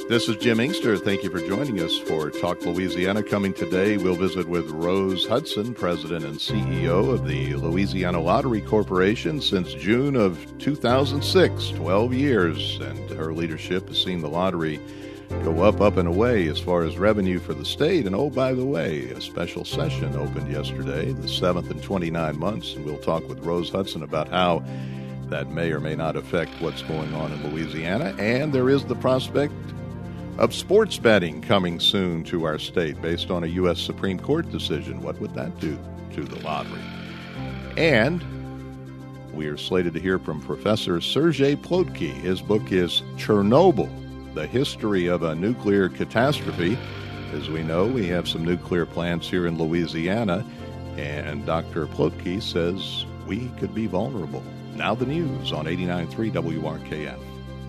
This is Jim Inkster. Thank you for joining us for Talk Louisiana. Coming today, we'll visit with Rose Hudson, President and CEO of the Louisiana Lottery Corporation since June of 2006, 12 years. And her leadership has seen the lottery go up and away as far as revenue for the state. And oh, by the way, a special session opened yesterday, the 7th in 29 months. And we'll talk with Rose Hudson about how that may or may not affect what's going on in Louisiana. And there is the prospect of sports betting coming soon to our state based on a U.S. Supreme Court decision. What would that do to the lottery? And we are slated to hear from Professor Sergei Plotky. His book is Chernobyl, The History of a Nuclear Catastrophe. As we know, we have some nuclear plants here in Louisiana, and Dr. Plotky says we could be vulnerable. Now the news on 89.3 WRKF.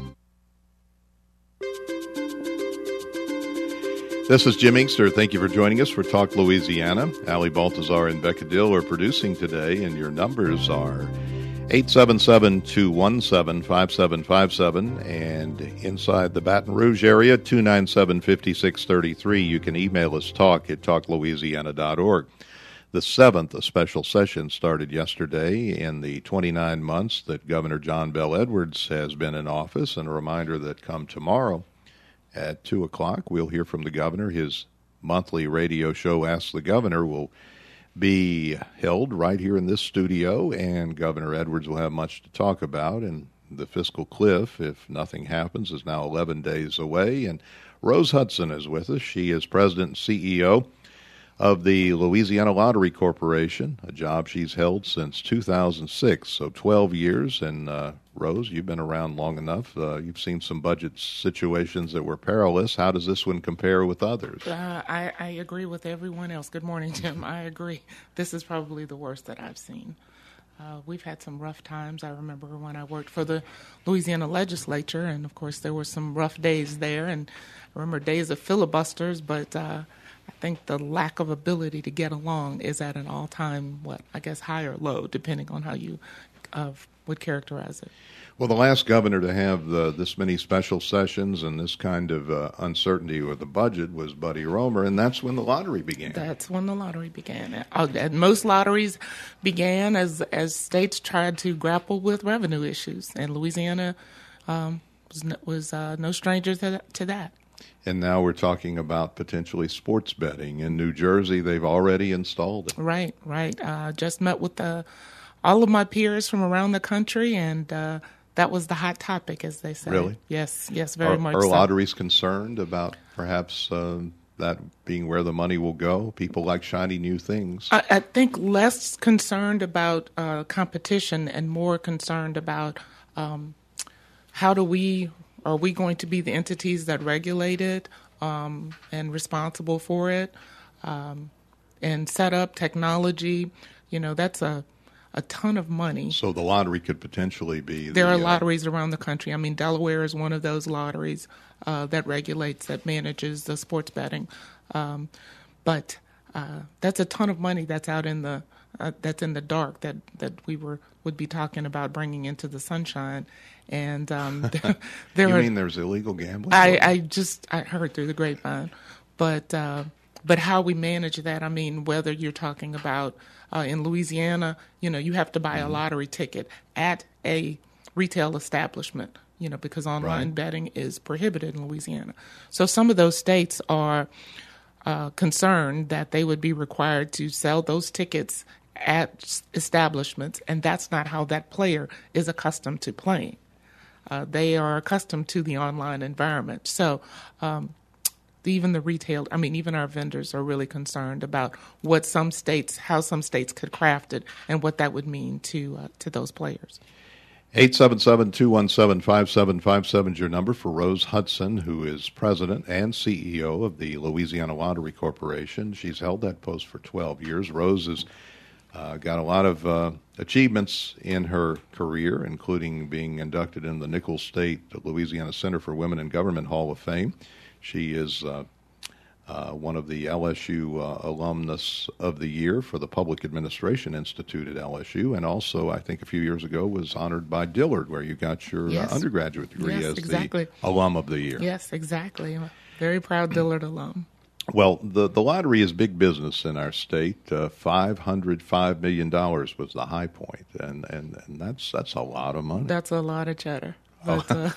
This is Jim Inkster. Thank you for joining us for Talk Louisiana. Ali Baltazar and Becca Dill are producing today, and your numbers are 877-217-5757, and inside the Baton Rouge area, 297-5633. You can email us talk@talklouisiana.org. The 7th, a special session, started yesterday in the 29 months that Governor John Bel Edwards has been in office, and a reminder that come tomorrow, at 2 o'clock, we'll hear from the governor. His monthly radio show, Ask the Governor, will be held right here in this studio, and Governor Edwards will have much to talk about. And the fiscal cliff, if nothing happens, is now 11 days away. And Rose Hudson is with us. She is president and CEO of the Louisiana Lottery Corporation, a job she's held since 2006, so 12 years. And Rose, you've been around long enough. You've seen some budget situations that were perilous. How does this one compare with others? I agree with everyone else. Good morning, Jim. I agree. This is probably the worst that I've seen. We've had some rough times. I remember when I worked for the Louisiana legislature, and of course there were some rough days there, and I remember days of filibusters, but I think the lack of ability to get along is at an all-time, high or low, depending on how you would characterize it. Well, the last governor to have this many special sessions and this kind of uncertainty with the budget was Buddy Roemer, and that's when the lottery began. That's when the lottery began. And most lotteries began as states tried to grapple with revenue issues, and Louisiana was no stranger to that. And now we're talking about potentially sports betting. In New Jersey, they've already installed it. Right. Just met with all of my peers from around the country, and that was the hot topic, as they say. Really? Yes, very much so. Are lotteries concerned about perhaps that being where the money will go? People like shiny new things. I think less concerned about competition and more concerned about are we going to be the entities that regulate it and responsible for it and set up technology? That's a ton of money. So the lottery could potentially be... There are lotteries around the country. I mean, Delaware is one of those lotteries that manages the sports betting. But that's a ton of money that's out in the dark that we would be talking about bringing into the sunshine. And you mean there's illegal gambling? I heard through the grapevine, but how we manage that, I mean, whether you're talking about in Louisiana, you have to buy a lottery ticket at a retail establishment, because online betting is prohibited in Louisiana. So some of those states are concerned that they would be required to sell those tickets at establishments, and that's not how that player is accustomed to playing. They are accustomed to the online environment. So even our vendors are really concerned about how some states could craft it and what that would mean to those players. 877-217-5757 is your number for Rose Hudson, who is president and CEO of the Louisiana Lottery Corporation. She's held that post for 12 years. Rose has got a lot of achievements in her career, including being inducted in the Nichols State Louisiana Center for Women in Government Hall of Fame. She is one of the LSU alumnus of the year for the Public Administration Institute at LSU, and also I think a few years ago was honored by Dillard, where you got your undergraduate degree as the alum of the year. Yes, exactly. I'm a very proud Dillard alum. Well, the lottery is big business in our state. $505 million was the high point, and that's a lot of money. That's a lot of cheddar. But,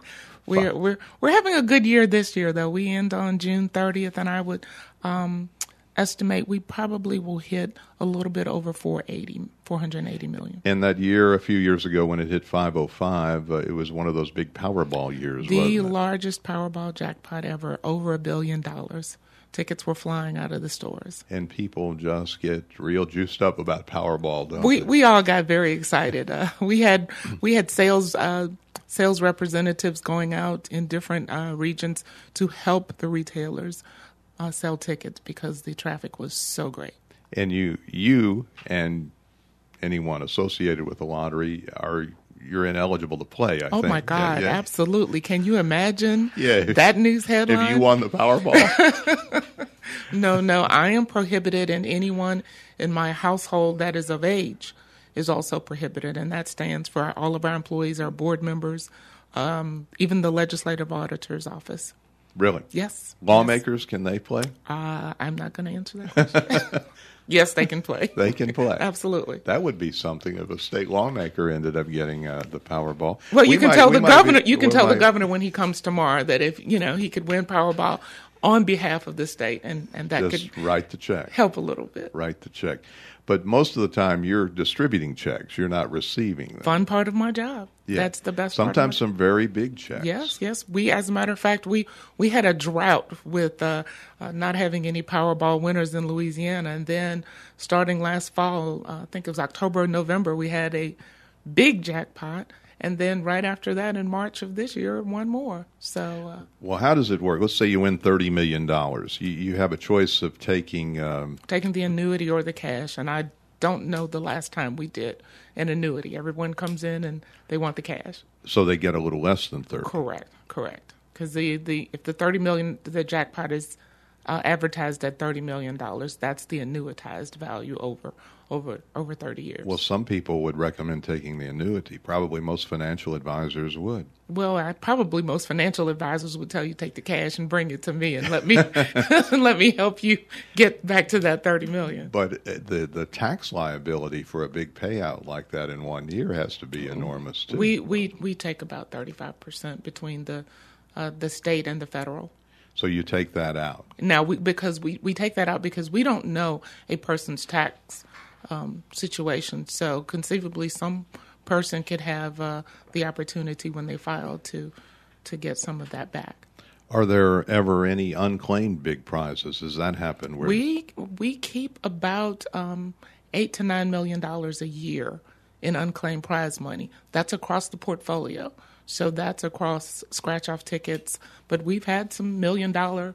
we're having a good year this year, though. We end on June 30th, and I would estimate we probably will hit a little bit over 480 million. And that year, a few years ago, when it hit 505, it was one of those big Powerball years. The largest Powerball jackpot ever, over $1 billion. Tickets were flying out of the stores. And people just get real juiced up about Powerball, don't they? We all got very excited. We had sales representatives going out in different regions to help the retailers sell tickets because the traffic was so great. And you and anyone associated with the lottery you're ineligible to play, I think. Oh, my God, yeah. Absolutely. Can you imagine that news headline? If you won the Powerball? No. I am prohibited, and anyone in my household that is of age is also prohibited, and that stands for all of our employees, our board members, even the legislative auditor's office. Really? Yes. Lawmakers, can they play? I'm not going to answer that question. Yes, they can play. They can play. Absolutely. That would be something if a state lawmaker ended up getting the Powerball. Well, you can tell the governor. You can tell the governor when he comes tomorrow that if he could win Powerball on behalf of the state, and that just could write the check. Help a little bit. Write the check. But most of the time, you're distributing checks. You're not receiving them. Fun part of my job. Yeah. That's the best part. Sometimes some very big checks. Yes. We, as a matter of fact, we had a drought with not having any Powerball winners in Louisiana. And then starting last fall, I think it was October or November, we had a big jackpot. And then right after that, in March of this year, one more. So, well, how does it work? Let's say you win $30 million. You have a choice of taking the annuity or the cash. And I don't know the last time we did an annuity. Everyone comes in and they want the cash. So they get a little less than 30. Correct. Because if the $30 million, the jackpot is advertised at $30 million, that's the annuitized value over 30 years. Well, some people would recommend taking the annuity. Probably most financial advisors would. Well, probably most financial advisors would tell you take the cash and bring it to me and let me help you get back to that $30 million. But the tax liability for a big payout like that in 1 year has to be enormous too. We take about 35% between the state and the federal. So you take that out. Now, because we take that out because we don't know a person's tax situation. So conceivably, some person could have the opportunity when they file to get some of that back. Are there ever any unclaimed big prizes? Does that happen? We keep about $8 to $9 million a year in unclaimed prize money. That's across the portfolio. So that's across scratch-off tickets. But we've had some $1 million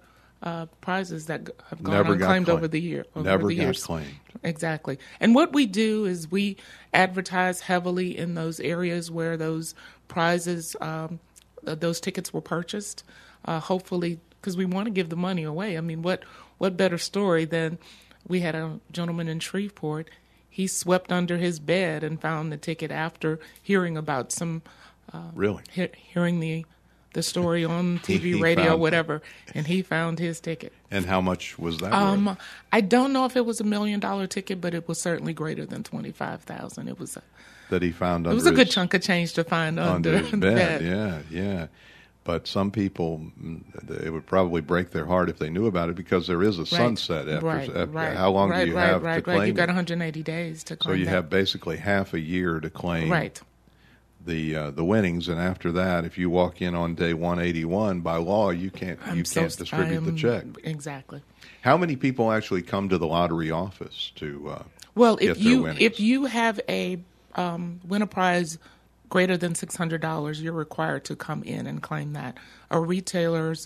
prizes that have gone unclaimed over the year. Never got claimed. Exactly. And what we do is we advertise heavily in those areas where those prizes, those tickets were purchased. Hopefully, because we want to give the money away. I mean, what better story than we had a gentleman in Shreveport. He swept under his bed and found the ticket after hearing about some. Really? Hearing the story on TV, radio, whatever, and he found his ticket. And how much was that worth? I don't know if it was $1 million ticket, but it was certainly greater than $25,000. It was that he found. It was a good chunk of change to find under his bed. Yeah. But some people, it would probably break their heart if they knew about it because there is a sunset after. How long do you have to claim? You've got 180 days to claim. So you have basically half a year to claim. Right. The winnings, and after that, if you walk in on day 181, by law, you can't distribute the check. Exactly. How many people actually come to the lottery office to get their winnings? If you have a win a prize greater than $600, you're required to come in and claim that. Our retailers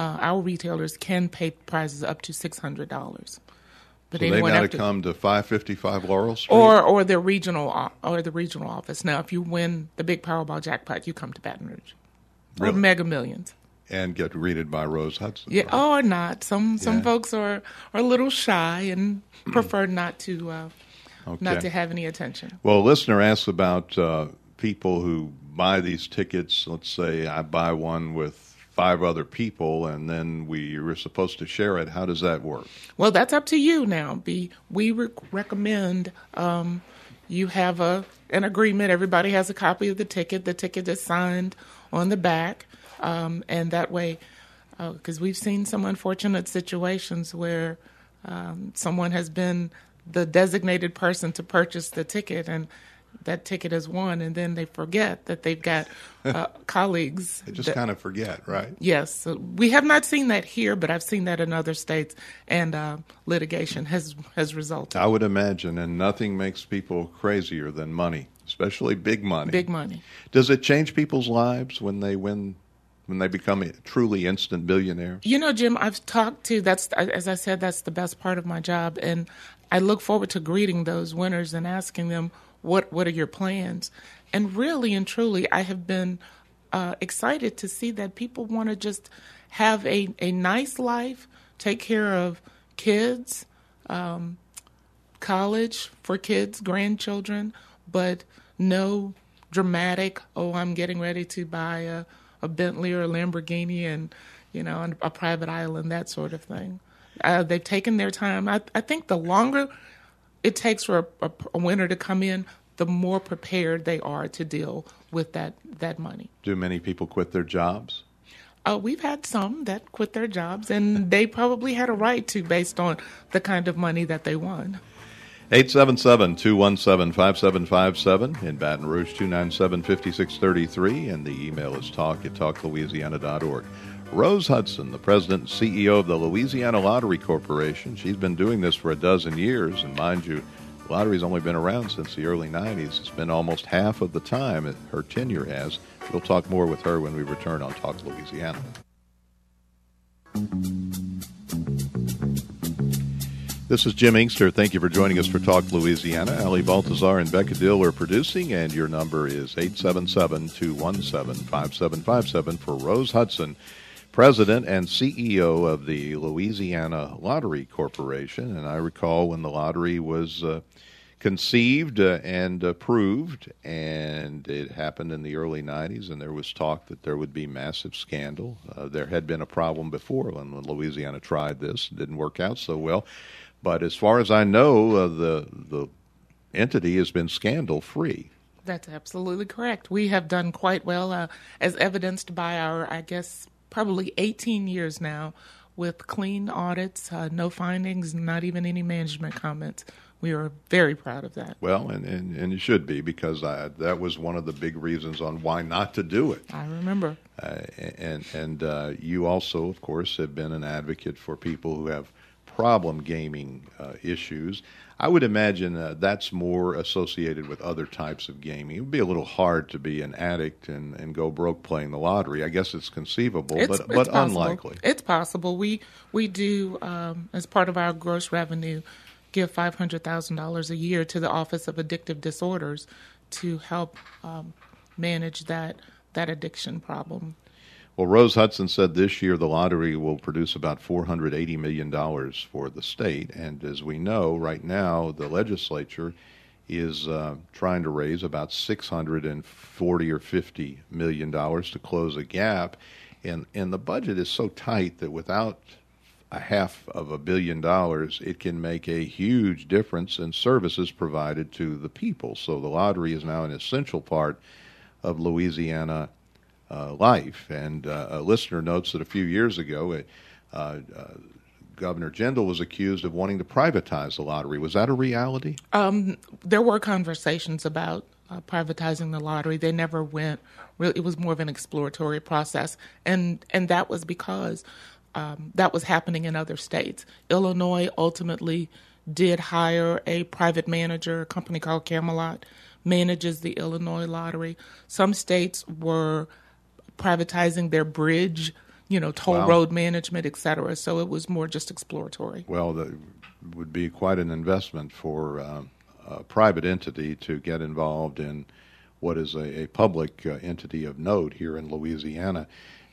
can pay prizes up to $600. But so they've got to come to 555 Laurel Street? Or the regional office. Now, if you win the big Powerball jackpot, you come to Baton Rouge. Really? Or Mega Millions. And get greeted by Rose Hudson. Yeah, right? or not. Some folks are a little shy and prefer not to have any attention. Well, a listener asks about people who buy these tickets. Let's say I buy one with 5 other people, and then we were supposed to share it. How does that work? Well, that's up to you now. We recommend you have an agreement. Everybody has a copy of the ticket. The ticket is signed on the back, and that way, because we've seen some unfortunate situations where someone has been the designated person to purchase the ticket, and that ticket is won, and then they forget that they've got colleagues. They just kind of forget, right? Yes. So we have not seen that here, but I've seen that in other states, and litigation has resulted. I would imagine, and nothing makes people crazier than money, especially big money. Big money. Does it change people's lives when they win, when they become truly instant billionaires? You know, Jim, I've talked to, as I said, that's the best part of my job, and I look forward to greeting those winners and asking them, what are your plans? And really and truly, I have been excited to see that people want to just have a nice life, take care of kids, college for kids, grandchildren, but no dramatic, I'm getting ready to buy a Bentley or a Lamborghini and, on a private island, that sort of thing. They've taken their time. I think the longer it takes for a winner to come in, the more prepared they are to deal with that money. Do many people quit their jobs? We've had some that quit their jobs, and they probably had a right to based on the kind of money that they won. 877-217-5757. In Baton Rouge, 297-5633. And the email is talk@talklouisiana.org. Rose Hudson, the president and CEO of the Louisiana Lottery Corporation. She's been doing this for a dozen years, and mind you, the lottery's only been around since the early 90s. It's been almost half of the time her tenure has. We'll talk more with her when we return on Talk Louisiana. This is Jim Inkster. Thank you for joining us for Talk Louisiana. Ali Baltazar and Becca Dill are producing, and your number is 877-217-5757 for Rose Hudson, president and CEO of the Louisiana Lottery Corporation. And I recall when the lottery was conceived and approved, and it happened in the early 90s, and there was talk that there would be massive scandal. There had been a problem before when Louisiana tried this. It didn't work out so well. But as far as I know, the entity has been scandal-free. That's absolutely correct. We have done quite well, as evidenced by our, probably 18 years now with clean audits, no findings, not even any management comments. We are very proud of that. Well, and you should be, because that was one of the big reasons on why not to do it. I remember. And you also, of course, have been an advocate for people who have problem gaming issues. I would imagine that's more associated with other types of gaming. It would be a little hard to be an addict and go broke playing the lottery. I guess it's conceivable, but unlikely. It's possible. We do, as part of our gross revenue, give $500,000 a year to the Office of Addictive Disorders to help manage that addiction problem. Well, Rose Hudson said this year the lottery will produce about $480 million for the state. And as we know, right now, the legislature is trying to raise about $640 or $50 million to close a gap. And the budget is so tight that without $500 million, it can make a huge difference in services provided to the people. So the lottery is now an essential part of Louisiana life. And a listener notes that a few years ago, Governor Jindal was accused of wanting to privatize the lottery. Was that a reality? There were conversations about privatizing the lottery. They never went. Really, it was more of an exploratory process, and that was because that was happening in other states. Illinois ultimately did hire a private manager, a company called Camelot, manages the Illinois lottery. Some states were privatizing their bridge, toll road management, et cetera. So it was more just exploratory. Well, that would be quite an investment for a private entity to get involved in what is a public entity of note here in Louisiana.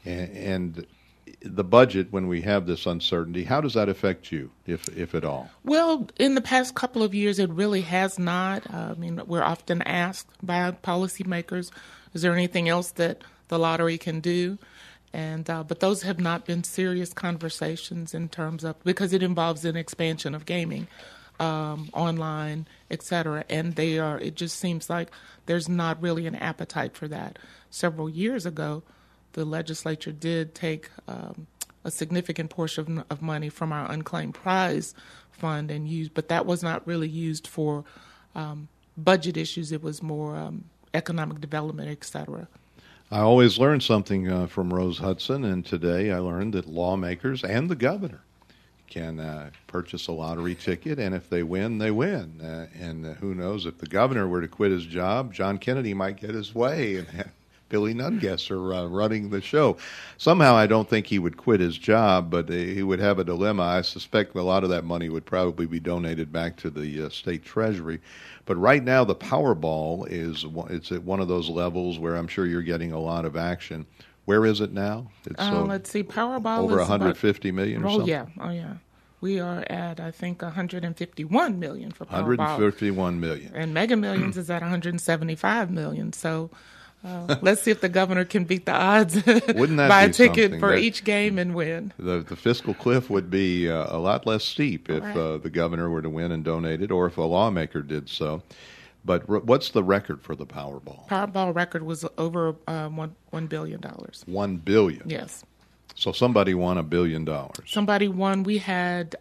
And the budget, when we have this uncertainty, how does that affect you, if at all? Well, in the past couple of years, it really has not. I mean, we're often asked by policymakers, is there anything else that the lottery can do? And but those have not been serious conversations in terms of, because it involves an expansion of gaming, online, et cetera. And it just seems like there's not really an appetite for that. Several years ago, the legislature did take a significant portion of money from our unclaimed prize fund and used, but that was not really used for budget issues. It was more economic development, et cetera. I always learn something from Rose Hudson, and today I learned that lawmakers and the governor can purchase a lottery ticket, and if they win, they win. And who knows, if the governor were to quit his job, John Kennedy might get his way and have Billy Nungesser running the show. Somehow I don't think he would quit his job, but he would have a dilemma. I suspect a lot of that money would probably be donated back to the state treasury. But right now the Powerball it's at one of those levels where I'm sure you're getting a lot of action. Where is it now? It's let's see, Powerball over is 150 million or something? Oh yeah. We are at, I think, 151 million for Powerball. 151 million. And Mega Millions is at 175 million. So let's see if the governor can beat the odds. Wouldn't that buy be a ticket for that each game and win. The fiscal cliff would be a lot less steep if the governor were to win and donate it, or if a lawmaker did so. But what's the record for the Powerball? Powerball record was over $1 billion. $1 billion? Yes. So somebody won $1 billion. Somebody won. We had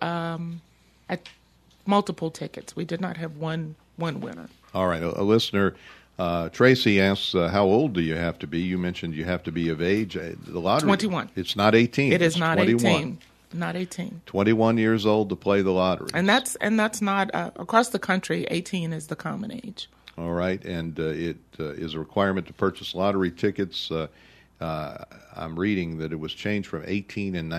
multiple tickets. We did not have one winner. All right. A listener, Tracy asks, how old do you have to be? You mentioned you have to be of age. The lottery, 21. It's not 18. It is not 21. 18. Not 18. 21 years old to play the lottery. And that's not across the country. 18 is the common age. All right, and it is a requirement to purchase lottery tickets. I'm reading that it was changed from 18 in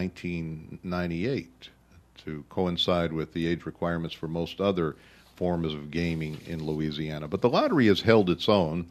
1998 to coincide with the age requirements for most other forms of gaming in Louisiana. But the lottery has held its own.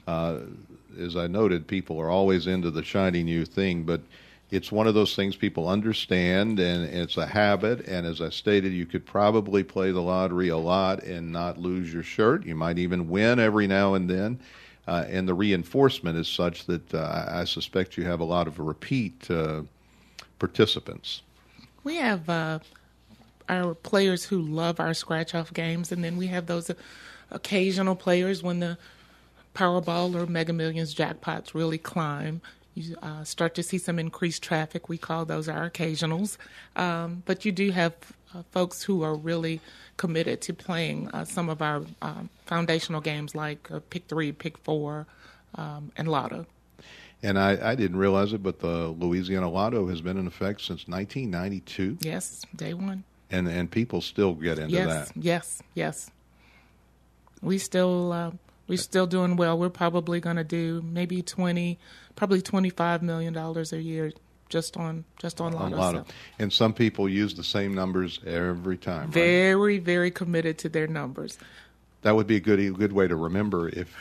As I noted, people are always into the shiny new thing, but it's one of those things people understand, and it's a habit. And as I stated, you could probably play the lottery a lot and not lose your shirt. You might even win every now and then. And the reinforcement is such that I suspect you have a lot of repeat participants. We have our players who love our scratch-off games, and then we have those occasional players when the Powerball or Mega Millions jackpots really climb. You start to see some increased traffic. We call those our occasionals. But you do have folks who are really committed to playing some of our foundational games like Pick 3, Pick 4, and Lotto. And I didn't realize it, but the Louisiana Lotto has been in effect since 1992. Yes, day one. And people still get into that. Yes. We're still doing well. We're probably going to do maybe $25 million a year just on Lotto. And some people use the same numbers every time. Very, very committed to their numbers. That would be a good way to remember if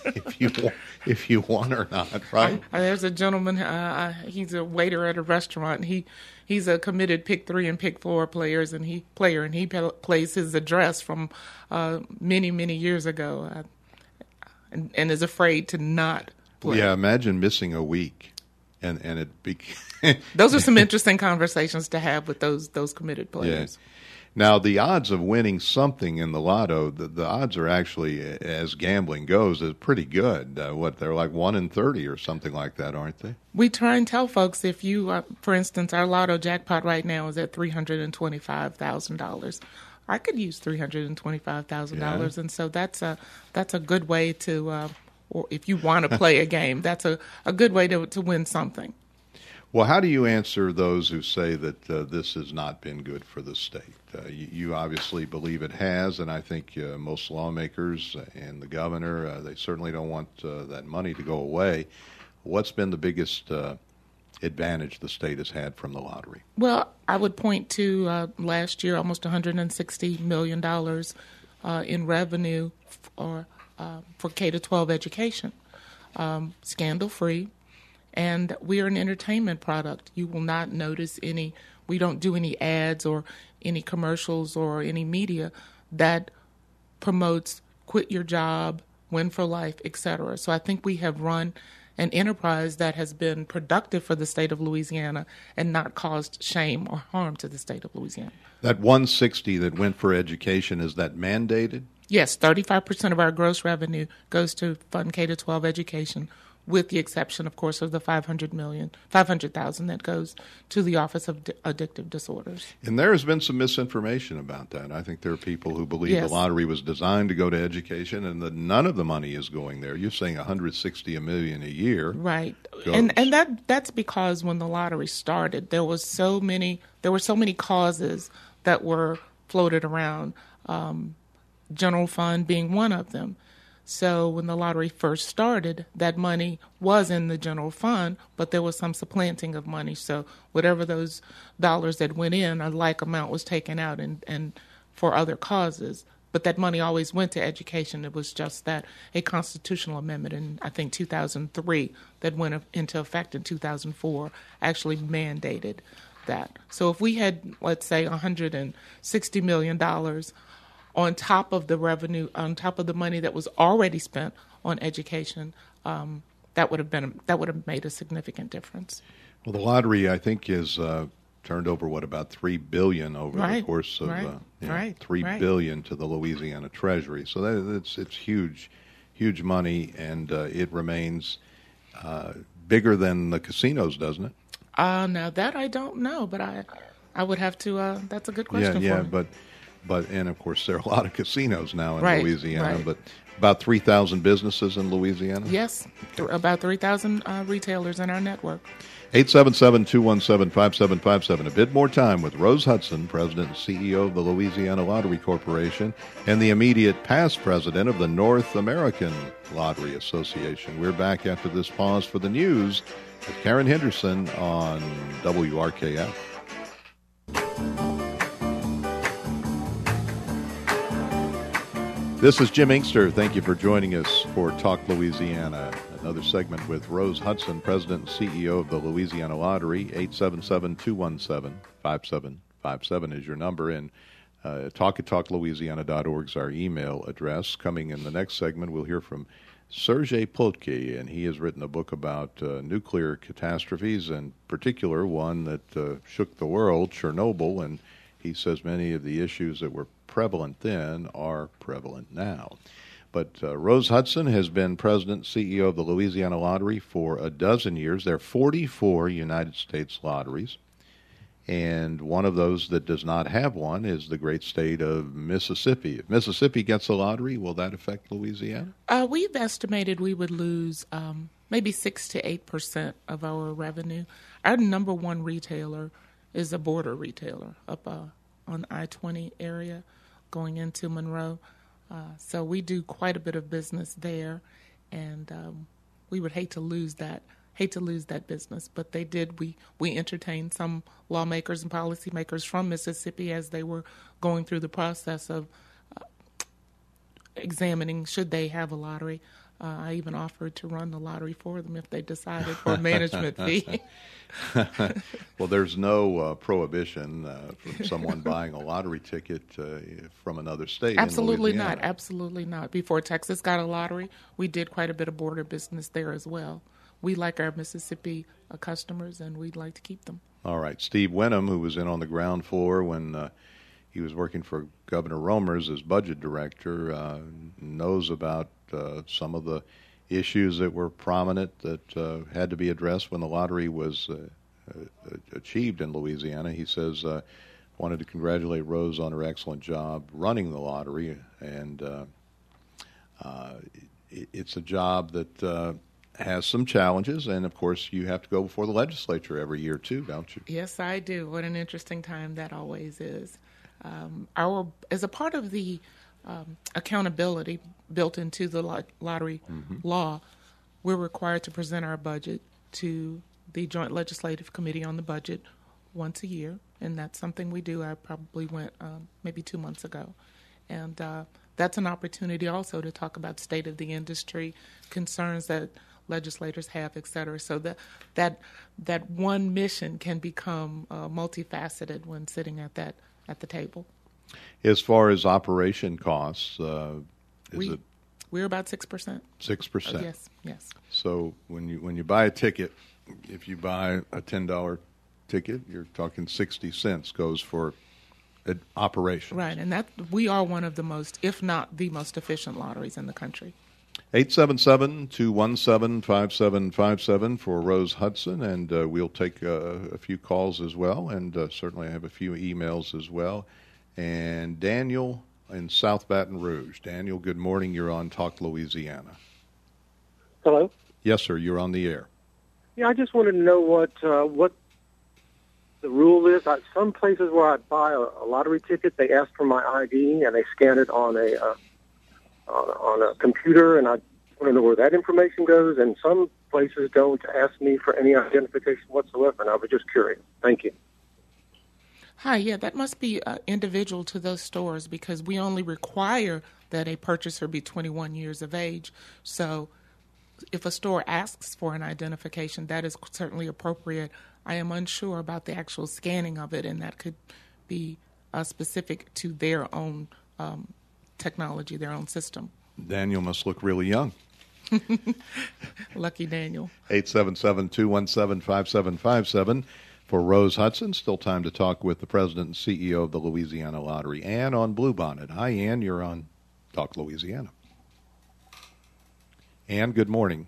you won or not, right? There's a gentleman. He's a waiter at a restaurant. He's a committed Pick 3 and Pick 4 player, and he plays his address from many years ago, and is afraid to not play. Yeah, imagine missing a week, and it be. Those are some interesting conversations to have with those committed players. Yeah. Now, the odds of winning something in the Lotto, the odds are actually, as gambling goes, is pretty good. They're like 1 in 30 or something like that, aren't they? We try and tell folks, if you, for instance, our Lotto jackpot right now is at $325,000. I could use $325,000, and so that's a good way to, or if you want to play a game, that's a good way to win something. Well, how do you answer those who say that this has not been good for the state? You obviously believe it has, and I think most lawmakers and the governor, they certainly don't want that money to go away. What's been the biggest advantage the state has had from the lottery? Well, I would point to last year, almost $160 million in revenue for K-12 education, scandal-free. And we are an entertainment product. You will not notice we don't do any ads or any commercials or any media that promotes quit your job, win for life, etc. So I think we have run an enterprise that has been productive for the state of Louisiana and not caused shame or harm to the state of Louisiana. That 160 that went for education, is that mandated? Yes, 35% of our gross revenue goes to fund K-12 education, with the exception, of course, of the $500,000 that goes to the Office of Addictive Disorders. And there has been some misinformation about that. I think there are people who believe the lottery was designed to go to education and that none of the money is going there. You're saying $160 million a year. Right. And that's because when the lottery started, there were so many causes that were floated around, general fund being one of them. So when the lottery first started, that money was in the general fund, but there was some supplanting of money. So whatever those dollars that went in, a like amount was taken out and for other causes. But that money always went to education. It was just that a constitutional amendment in, I think, 2003 that went into effect in 2004 actually mandated that. So if we had, let's say, $160 million on top of the revenue, on top of the money that was already spent on education, that would have made a significant difference. Well, the lottery, I think, is turned over about $3 billion over the course of $3 billion to the Louisiana Treasury. So it's huge money, and it remains bigger than the casinos, doesn't it? Now that I don't know, but I would have to. That's a good question. For me. But and of course there are a lot of casinos now in Louisiana. But about 3,000 businesses in Louisiana. Yes, about 3,000 retailers in our network. 877-217-5757. A bit more time with Rose Hudson, President and CEO of the Louisiana Lottery Corporation, and the immediate past president of the North American Lottery Association. We're back after this pause for the news with Karen Henderson on WRKF. This is Jim Inkster. Thank you for joining us for Talk Louisiana. Another segment with Rose Hudson, President and CEO of the Louisiana Lottery. 877-217-5757 is your number, and talk@talklouisiana.org is our email address. Coming in the next segment, we'll hear from Sergei Plotke, and he has written a book about nuclear catastrophes, in particular one that shook the world, Chernobyl, and he says many of the issues that were prevalent then are prevalent now. But Rose Hudson has been president and CEO of the Louisiana Lottery for a dozen years. There are 44 United States lotteries, and one of those that does not have one is the great state of Mississippi. If Mississippi gets a lottery, will that affect Louisiana? We've estimated we would lose maybe 6 to 8% of our revenue. Our number one retailer is a border retailer up on I-20 area going into Monroe. So we do quite a bit of business there, and we would hate to lose that business. But they did. We entertained some lawmakers and policymakers from Mississippi as they were going through the process of examining should they have a lottery. I even offered to run the lottery for them if they decided for a management fee. Well, there's no prohibition from someone buying a lottery ticket from another state. Absolutely not. Absolutely not. Before Texas got a lottery, we did quite a bit of border business there as well. We like our Mississippi customers, and we'd like to keep them. All right. Steve Wenham, who was in on the ground floor when he was working for Governor Romers as budget director, knows about some of the issues that were prominent that had to be addressed when the lottery was achieved in Louisiana. He says, wanted to congratulate Rose on her excellent job running the lottery, and it's a job that has some challenges, and of course you have to go before the legislature every year too, don't you? Yes, I do. What an interesting time that always is. As a part of the accountability built into the lottery law, we're required to present our budget to the Joint Legislative Committee on the Budget once a year, and that's something we do. I probably went maybe 2 months ago, and that's an opportunity also to talk about state of the industry, concerns that legislators have, et cetera. So that one mission can become multifaceted when sitting at the table. As far as operation costs, we're about 6%. 6%. Yes. So when you buy a ticket, if you buy a $10 ticket, you're talking 60 cents goes for operations. Right, and that we are one of the most, if not the most efficient lotteries in the country. 877-217-5757 for Rose Hudson, and we'll take a few calls as well, and certainly I have a few emails as well. And Daniel in South Baton Rouge. Daniel, good morning. You're on Talk Louisiana. Hello? Yes, sir. You're on the air. Yeah, I just wanted to know what the rule is. Some places where I buy a lottery ticket, they ask for my ID and they scan it on a computer, and I want to know where that information goes. And some places don't ask me for any identification whatsoever, and I was just curious. Thank you. Hi, yeah, that must be individual to those stores because we only require that a purchaser be 21 years of age. So if a store asks for an identification, that is certainly appropriate. I am unsure about the actual scanning of it, and that could be specific to their own technology, their own system. Daniel must look really young. Lucky Daniel. 877-217-5757. For Rose Hudson, still time to talk with the president and CEO of the Louisiana Lottery, Ann on Bluebonnet. Hi, Ann. You're on Talk Louisiana. Ann, good morning.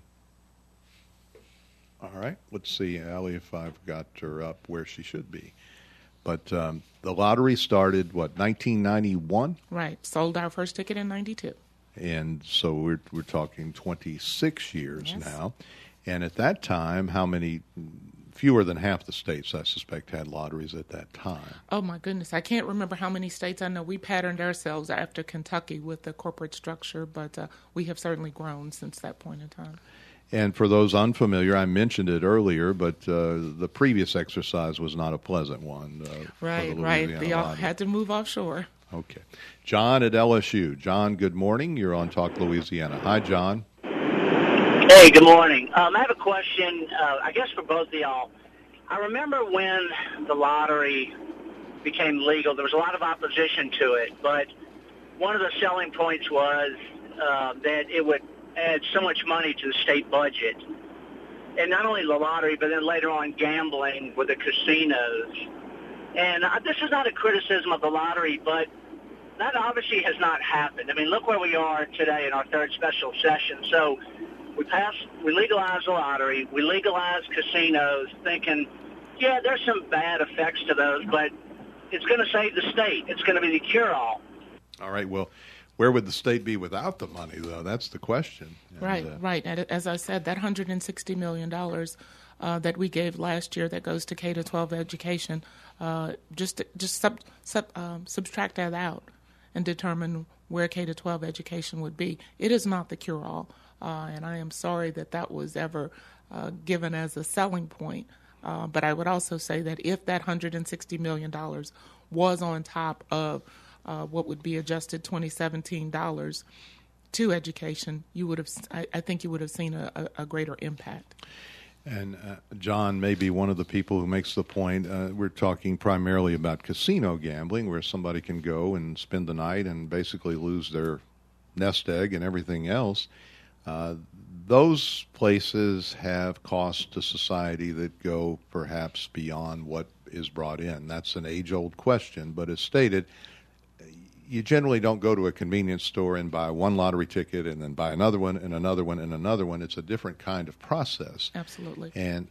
All right. Let's see, Allie, if I've got her up where she should be. But the lottery started, 1991? Right. Sold our first ticket in 92. And so we're talking 26 years Yes. now. And at that time, how many... Fewer than half the states, I suspect, had lotteries at that time. Oh, my goodness. I can't remember how many states. I know we patterned ourselves after Kentucky with the corporate structure, but we have certainly grown since that point in time. And for those unfamiliar, I mentioned it earlier, but the previous exercise was not a pleasant one. Right. They all had to move offshore. Okay. John at LSU. John, good morning. You're on Talk Louisiana. Hi, John. Hey, good morning. I have a question, I guess for both of y'all. I remember when the lottery became legal, there was a lot of opposition to it, but one of the selling points was that it would add so much money to the state budget. And not only the lottery, but then later on gambling with the casinos. And this is not a criticism of the lottery, but that obviously has not happened. I mean, look where we are today in our third special session. So we legalized the lottery, we legalized casinos, thinking, yeah, there's some bad effects to those, but it's going to save the state. It's going to be the cure-all. All right, well, where would the state be without the money, though? That's the question. And, right. And as I said, that $160 million that we gave last year that goes to K-12 education, just subtract that out and determine where K-12 education would be. It is not the cure-all. And I am sorry that was ever given as a selling point. But I would also say that if that $160 million was on top of what would be adjusted 2017 dollars to education, I think you would have seen a greater impact. And John may be one of the people who makes the point, we're talking primarily about casino gambling, where somebody can go and spend the night and basically lose their nest egg and everything else. Those places have costs to society that go perhaps beyond what is brought in. That's an age-old question, but as stated, you generally don't go to a convenience store and buy one lottery ticket and then buy another one and another one and another one. It's a different kind of process. Absolutely. And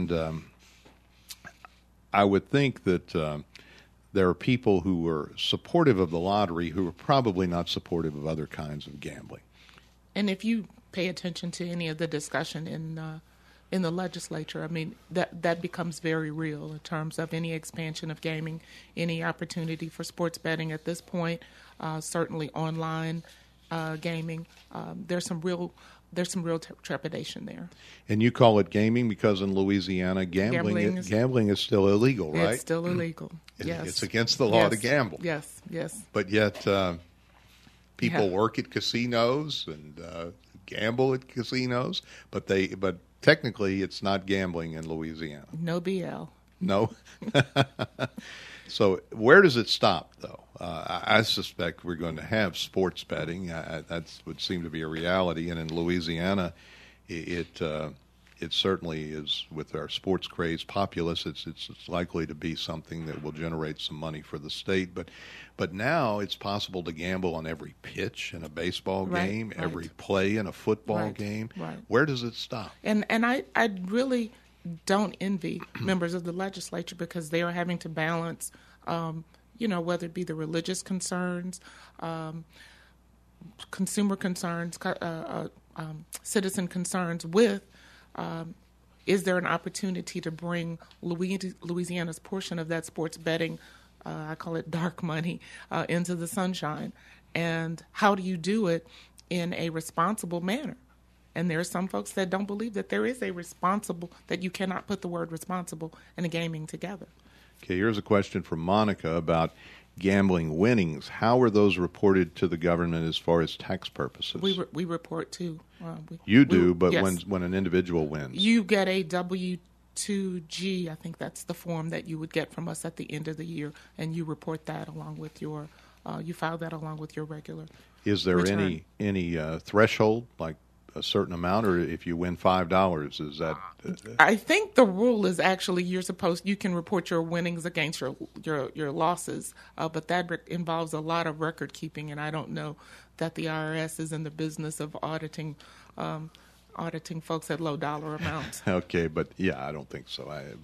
I would think that there are people who are supportive of the lottery who are probably not supportive of other kinds of gambling. And if you pay attention to any of the discussion in the legislature, I mean, that becomes very real in terms of any expansion of gaming, any opportunity for sports betting at this point, certainly online gaming. There's some real trepidation there. And you call it gaming because in Louisiana, gambling is still illegal, right? It's still illegal, yes. It's against the law to gamble. Yes. But yet people work at casinos and gamble at casinos, but technically it's not gambling in Louisiana. No BL. No. So where does it stop, though? I suspect we're going to have sports betting. That would seem to be a reality, and in Louisiana, it certainly is, with our sports crazed populace. It's likely to be something that will generate some money for the state. But now it's possible to gamble on every pitch in a baseball game, every play in a football game. Right. Where does it stop? And I really don't envy members of the legislature, because they are having to balance, whether it be the religious concerns, consumer concerns, citizen concerns with, is there an opportunity to bring Louisiana's portion of that sports betting, I call it dark money, into the sunshine? And how do you do it in a responsible manner? And there are some folks that don't believe that there is that you cannot put the word responsible and the gaming together. Okay, here's a question from Monica about gambling winnings. How are those reported to the government as far as tax purposes? We report too. But yes. when an individual wins, you get a W-2G. I think that's the form that you would get from us at the end of the year, and you report that along with your. You file that along with your regular. Is there return. any threshold, like a certain amount, or if you win $5, is that? I think the rule is actually you can report your winnings against your losses, but that involves a lot of record keeping, and I don't know that the IRS is in the business of auditing folks at low dollar amounts. Okay, but yeah, I don't think so.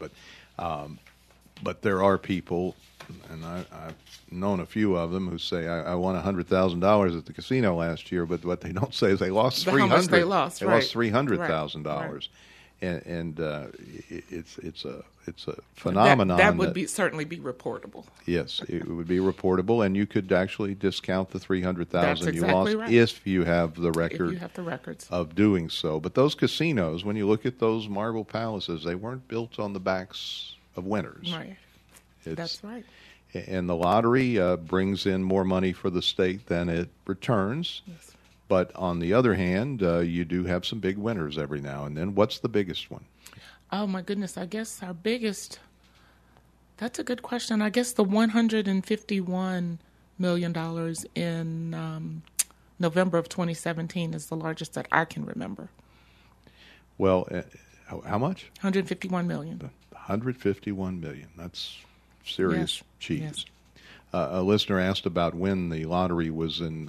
But there are people, and I've known a few of them, who say, I won $100,000 at the casino last year, but what they don't say is they lost $300,000. How much they lost. They lost $300,000. Right. And it's a phenomenon that would certainly be reportable. Yes, it would be reportable, and you could actually discount the $300,000 you lost if you have the record. If you have the records of doing so. But those casinos, when you look at those marble palaces, they weren't built on the backs of winners. Right. That's right. And the lottery brings in more money for the state than it returns. Yes. But on the other hand, you do have some big winners every now and then. What's the biggest one? Oh, my goodness. I guess our biggest, that's a good question. I guess the $151 million in November of 2017 is the largest that I can remember. Well, how much? $151 million. $151 million. That's serious cheese. Yes. A listener asked about when the lottery was in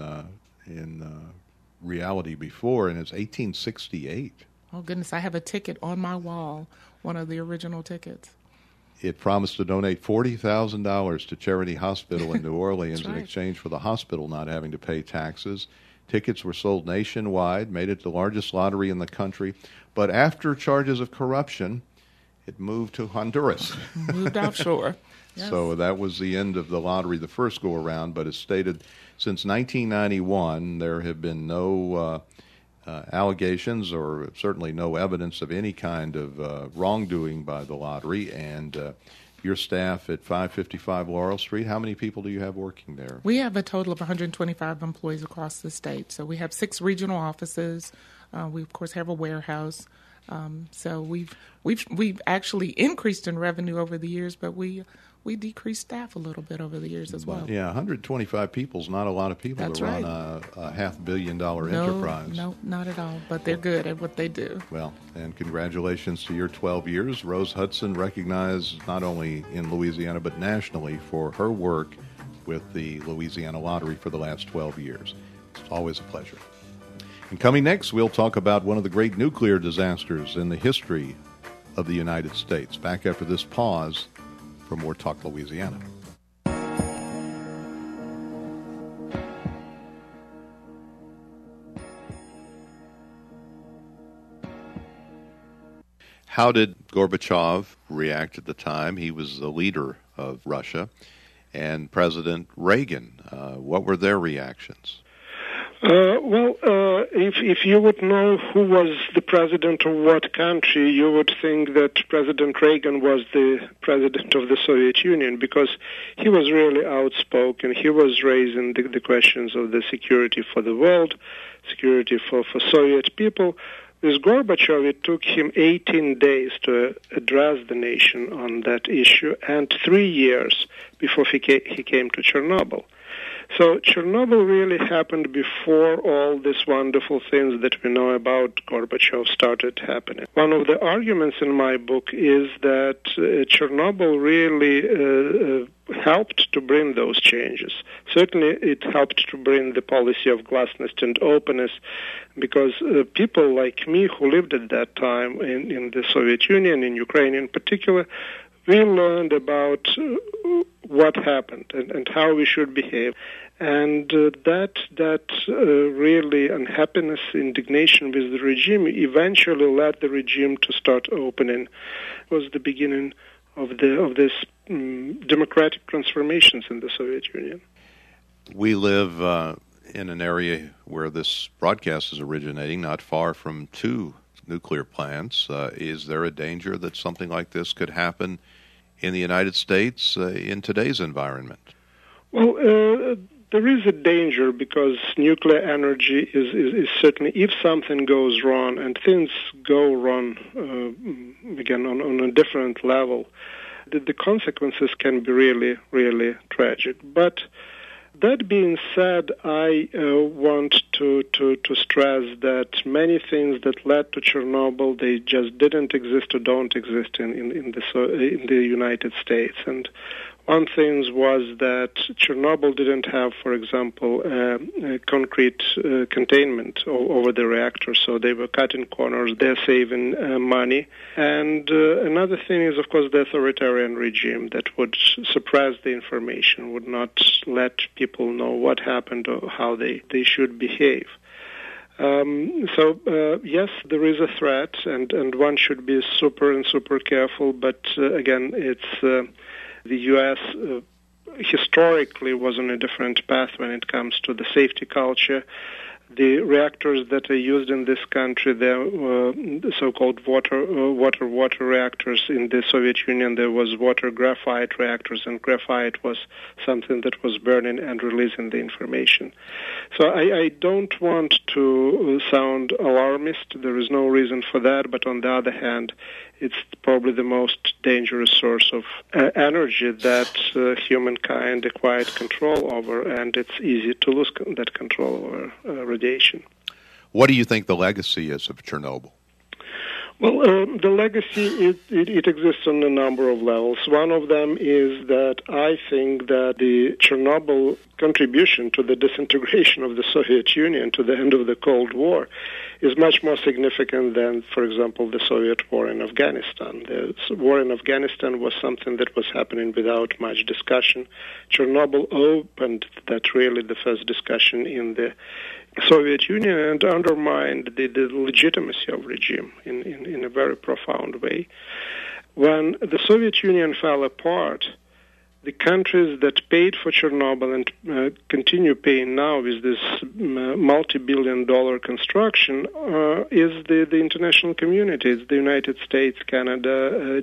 reality before, and it's 1868. Oh, goodness. I have a ticket on my wall, one of the original tickets. It promised to donate $40,000 to Charity Hospital in New Orleans in exchange for the hospital not having to pay taxes. Tickets were sold nationwide, made it the largest lottery in the country. But after charges of corruption, it moved to Honduras. Moved offshore. Yes. So that was the end of the lottery the first go-around. But as stated, since 1991, there have been no allegations or certainly no evidence of any kind of wrongdoing by the lottery. And your staff at 555 Laurel Street, how many people do you have working there? We have a total of 125 employees across the state. So we have 6 regional offices. We, of course, have a warehouse. So we've actually increased in revenue over the years, but we decreased staff a little bit over the years as well. Yeah, 125 people is not a lot of people That's to run right. a $500 million enterprise. No, not at all. But they're good at what they do. Well, and congratulations to your 12 years. Rose Hudson, recognized not only in Louisiana but nationally for her work with the Louisiana Lottery for the last 12 years. It's always a pleasure. And coming next, we'll talk about one of the great nuclear disasters in the history of the United States. Back after this pause for more Talk Louisiana. How did Gorbachev react at the time? He was the leader of Russia. And President Reagan, what were their reactions? If you would know who was the president of what country, you would think that President Reagan was the president of the Soviet Union, because he was really outspoken. He was raising the questions of the security for the world, security for Soviet people. With Gorbachev, it took him 18 days to address the nation on that issue, and 3 years before he came to Chernobyl. So Chernobyl really happened before all these wonderful things that we know about Gorbachev started happening. One of the arguments in my book is that Chernobyl really helped to bring those changes. Certainly it helped to bring the policy of glasnost and openness, because people like me who lived at that time in the Soviet Union, in Ukraine in particular, we learned about what happened and how we should behave. And that really unhappiness, indignation with the regime eventually led the regime to start opening. It was the beginning of this democratic transformations in the Soviet Union. We live in an area where this broadcast is originating, not far from 2 nuclear plants. Is there a danger that something like this could happen in the United States in today's environment? Well, there is a danger, because nuclear energy is certainly, if something goes wrong, and things go wrong again on a different level, the consequences can be really, really tragic. But that being said, I want to stress that many things that led to Chernobyl, they just didn't exist or don't exist in the United States. And one thing was that Chernobyl didn't have, for example, concrete containment over the reactor, so they were cutting corners, they're saving money. And another thing is, of course, the authoritarian regime that would suppress the information, would not let people know what happened or how they should behave. Yes, there is a threat, and one should be super careful, but again, it's... The U.S. Historically was on a different path when it comes to the safety culture. The reactors that are used in this country, they're so-called water reactors. In the Soviet Union, there was water graphite reactors, and graphite was something that was burning and releasing the information. So I don't want to sound alarmist. There is no reason for that, but on the other hand, it's probably the most dangerous source of energy that humankind acquired control over, and it's easy to lose that control over radiation. What do you think the legacy is of Chernobyl? Well, the legacy, it exists on a number of levels. One of them is that I think that the Chernobyl contribution to the disintegration of the Soviet Union, to the end of the Cold War, is much more significant than, for example, the Soviet war in Afghanistan. The war in Afghanistan was something that was happening without much discussion. Chernobyl opened that really the first discussion in the Soviet Union and undermined the legitimacy of regime in a very profound way. When the Soviet Union fell apart, the countries that paid for Chernobyl and continue paying now with this multi-billion-dollar construction is the international community. It's the United States, Canada,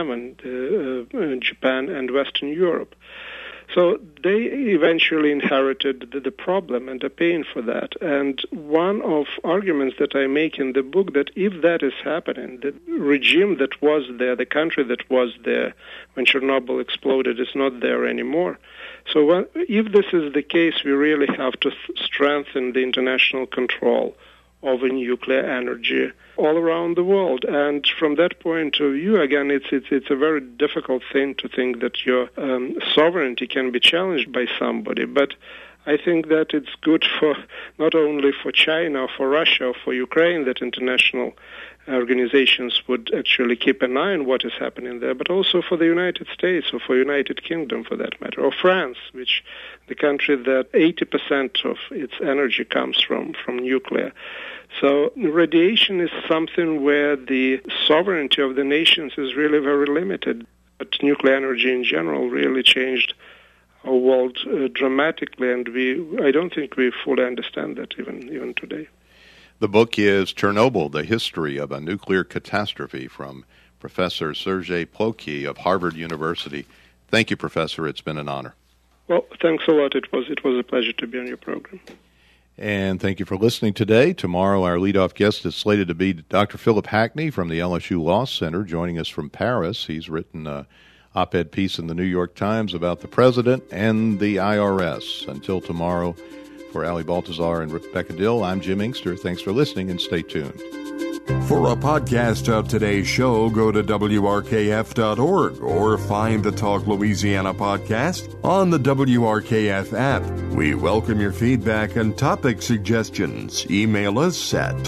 G7, Japan, and Western Europe. So they eventually inherited the problem and are paying for that. And one of arguments that I make in the book, that if that is happening, the regime that was there, the country that was there when Chernobyl exploded, is not there anymore. So if this is the case, we really have to strengthen the international control over nuclear energy all around the world. And from that point of view, again, it's a very difficult thing to think that your sovereignty can be challenged by somebody. But I think that it's good for not only for China or for Russia or for Ukraine that international organizations would actually keep an eye on what is happening there, but also for the United States or for United Kingdom for that matter, or France, which the country that 80% of its energy comes from nuclear. So radiation is something where the sovereignty of the nations is really very limited. But nuclear energy in general really changed world dramatically, and I don't think we fully understand that even today. The book is Chernobyl, The History of a Nuclear Catastrophe, from Professor Sergei Plokhy of Harvard University. Thank you, Professor. It's been an honor. Well, thanks a lot. It was a pleasure to be on your program. And thank you for listening today. Tomorrow, our leadoff guest is slated to be Dr. Philip Hackney from the LSU Law Center, joining us from Paris. He's written an op-ed piece in the New York Times about the president and the IRS. Until tomorrow, for Ali Baltazar and Rebecca Dill, I'm Jim Inkster. Thanks for listening, and stay tuned. For a podcast of today's show, go to WRKF.org or find the Talk Louisiana podcast on the WRKF app. We welcome your feedback and topic suggestions. Email us at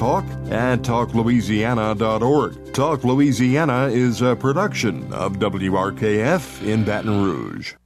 talk@talklouisiana.org. Talk Louisiana is a production of WRKF in Baton Rouge.